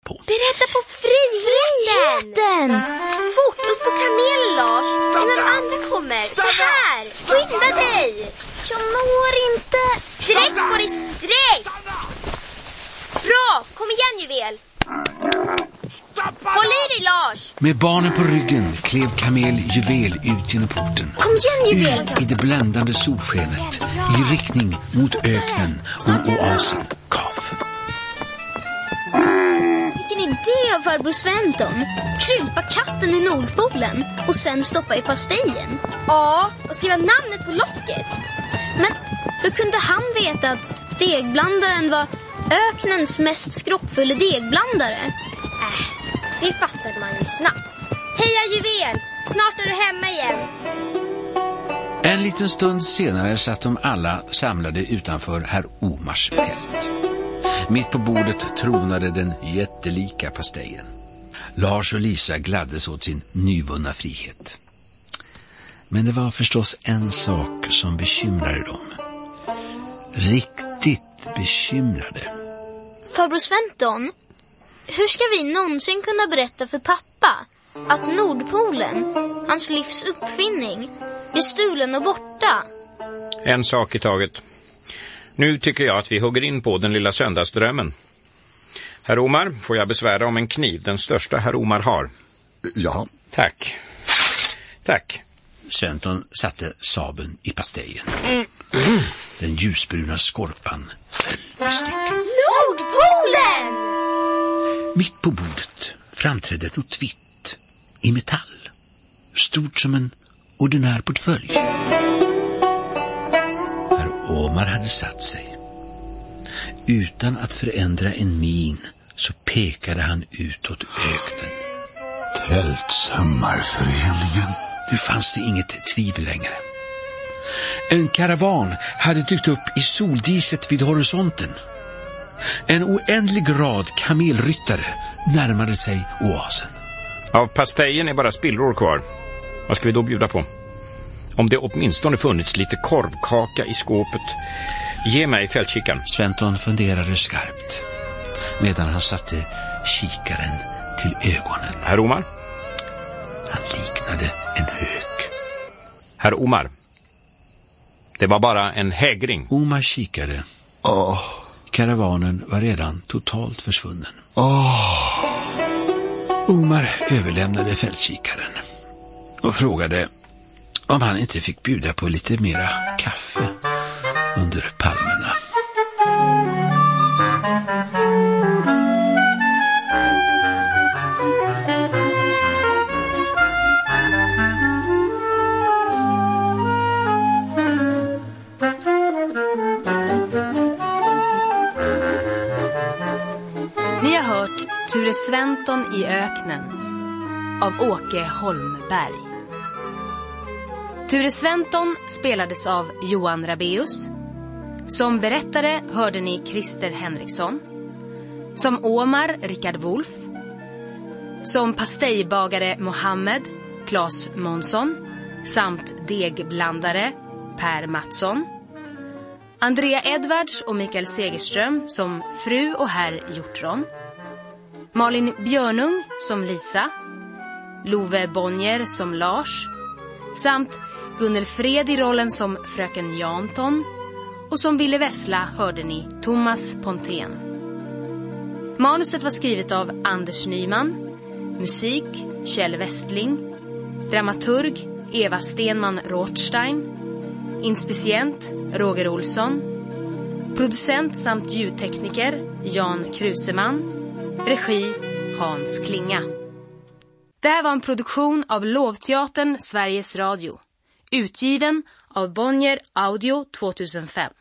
på. Berätta på friheten! Fort, upp på kamelen, Lars. Innan andra kommer. Så här, skynda dig. Jag når inte. Sträck på dig, sträck. Bra, kom igen, Juvel. Håll i dig, Lars. Med barnen på ryggen klev kamel Juvel ut genom porten. Kom igen, Juvel. Ut i det bländande solskenet, i riktning mot öknen och oasen Kaf. Vilken idé av farbror Sventon. Krympa katten i Nordpolen och sen stoppa i pastejen. Ja, och skriva namnet på locket. Men hur kunde han veta att degblandaren var öknens mest skrockfulla degblandare? Det fattade man ju snabbt. Heja Juvel, snart är du hemma igen. En liten stund senare satt de alla samlade utanför herr Omars tält. Mitt på bordet tronade den jättelika pastejen. Lars och Lisa gladdes åt sin nyvunna frihet. Men det var förstås en sak som bekymrade dem. Riktigt bekymrade. Farbror Sventon, hur ska vi någonsin kunna berätta för pappa att Nordpolen, hans livs uppfinning, är stulen och borta? En sak i taget. Nu tycker jag att vi hugger in på den lilla söndagsdrömmen. Herr Omar, får jag besvära om en kniv, den största herr Omar har? Ja. Tack. Tack. Sventon satte sabeln i pastejen. Den ljusbruna skorpan föll i stycken. Nordpolen! Mitt på bordet framträdde något vitt i metall. Stort som en ordinär portfölj. Herr Omar hade satt sig. Utan att förändra en min så pekade han utåt öknen. Tältsömmarföreningen. Nu fanns det inget tvivel längre. En karavan hade dykt upp i soldiset vid horisonten. En oändlig rad kamelryttare närmade sig oasen. Av pastejen är bara spillror kvar. Vad ska vi då bjuda på? Om det åtminstone funnits lite korvkaka i skåpet. Ge mig fältkikaren. Sventon funderade skarpt medan han satte kikaren till ögonen. Herr Omar? Han liknade en hök. Herr Omar. Det var bara en hägring. Omar kikade. Karavanen var redan totalt försvunnen. Omar överlämnade fältkikaren och frågade om han inte fick bjuda på lite mera kaffe under palmerna. Ni har hört Ture Sventon i öknen av Åke Holmberg. Ture Sventon spelades av Johan Rabeus. Som berättare hörde ni Christer Henriksson. Som Omar Rickard Wolff. Som pastejbagare Mohammed Claes Månsson. Samt degblandare Per Mattsson. Andrea Edwards och Mikael Segerström som fru och herr Hjortron. Malin Björnung som Lisa. Love Bonnier som Lars. Samt Gunnel Fred i rollen som fröken Janton. Och som Ville Vessla hörde ni Thomas Pontén. Manuset var skrivet av Anders Nyman. Musik Kjell Westling. Dramaturg Eva Stenman Rothstein. Inspicient Roger Olsson. Producent samt ljudtekniker Jan Kruseman. Regi Hans Klinga. Det här var en produktion av Lovteatern Sveriges Radio. Utgiven av Bonnier Audio 2005.